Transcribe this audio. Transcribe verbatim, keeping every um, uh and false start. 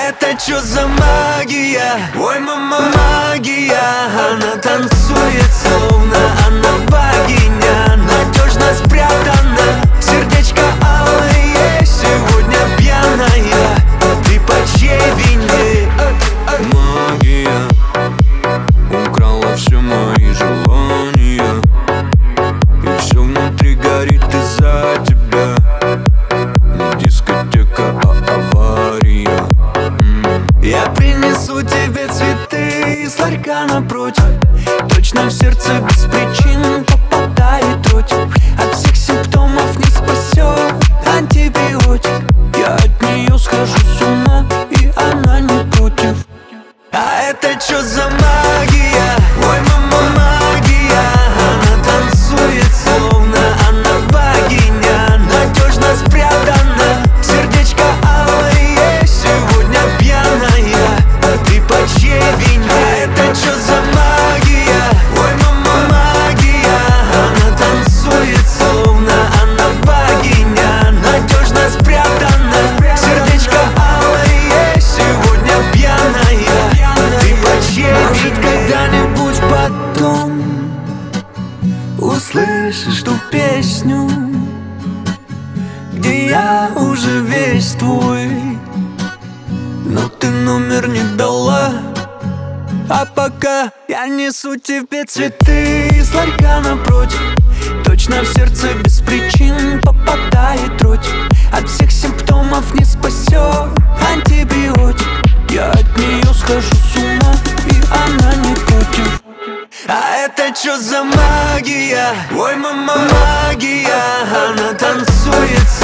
это чё за магия? Ой, мама, магия. Она танцует, словно она богиня, надежно спрятана. Сердечко алое, сегодня пьяная. Ты по чьей вине? Магия украла все мои желания, и все внутри горит из-за тебя. Не дискотека, а авария. Я принесу тебе цветы из ларька напротив. Точно в сердце без причин попадает дротик. От всех симптомов не спасет антибиотик. Я от нее схожу с ума, и она не против. А это чё за магия? Ой, мама, магия. Она танцует, словно она богиня, надежно спрятана. Сердечко алое, сегодня пьяная. Ты по чьей вине? А это чё за магия? Ой, мама, магия. Она танцует, словно она богиня, надежно спрятана. Сердечко алое, сегодня пьяная. Ты по чьей вине? Может, когда-нибудь потом услышишь ту песню, где я уже весь твой, но ты номер не дала. А пока я несу тебе цветы из ларька напротив. Точно в сердце без причин попадает дротик. От всех симптомов не спасет антибиотик. Я от нее схожу с ума, и она не против. А это чё за магия? Ой, мама, магия. Она танцует,